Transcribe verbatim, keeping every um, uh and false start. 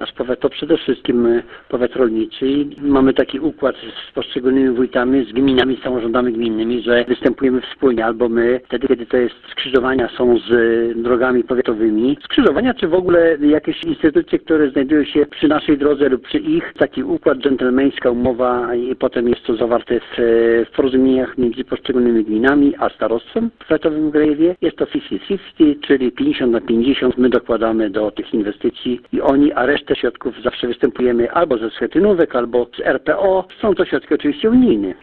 Nasz powiat to przede wszystkim powiat rolniczy i mamy taki układ z poszczególnymi wójtami, z gminami, z samorządami gminnymi, że występujemy wspólnie, albo my, wtedy kiedy to jest skrzyżowania są z drogami powiatowymi, skrzyżowania czy w ogóle jakieś instytucje, które znajdują się przy naszej drodze lub przy ich, taki układ dżentelmeńska umowa i potem jest to zawarte w, w porozumieniach między poszczególnymi gminami a starostwem powiatowym w Grajewie. Jest to pięćdziesiąt pięćdziesiąt, czyli pięćdziesiąt na pięćdziesiąt my dokładamy do tych inwestycji i oni, a resztę środków zawsze występujemy albo ze schetynówek, albo z R P O. Są to środki oczywiście unijne.